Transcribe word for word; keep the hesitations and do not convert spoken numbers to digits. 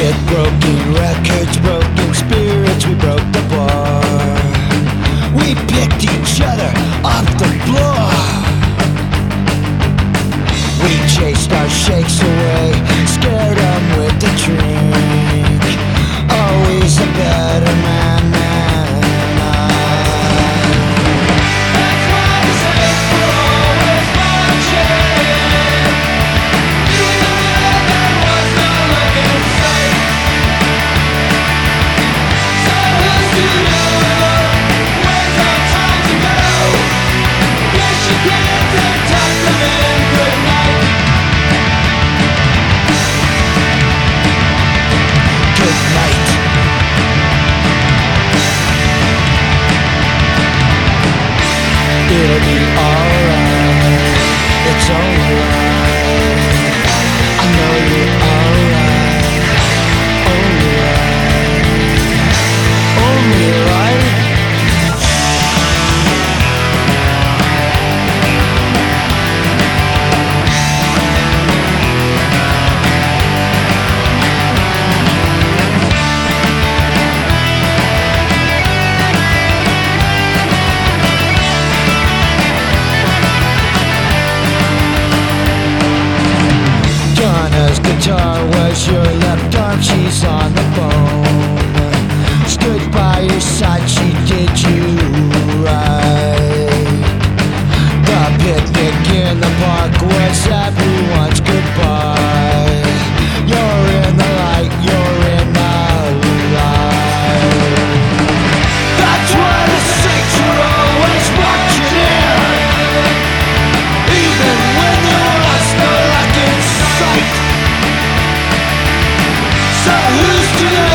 With broken records, broken spirits, we broke the bar. We picked each other off the floor. We chased our shakes away, scared them with the drink. Always a better man than I. That's why the saints were always marching, even when there was no look in sight. So who's to know? When's our time to go? Guess you can't tuck them in. Good night. Good night. It'll be alright. It's alright. I know you're alright. Alright. Only right. Donna's guitar was your left arm, she's on the phone. Stood by your side, she did you right. The picnic in the park was everyone's goodbye. You're in the light, you're in the light. That's why the saints were always marching in, even when there was no luck in sight. So who's to know?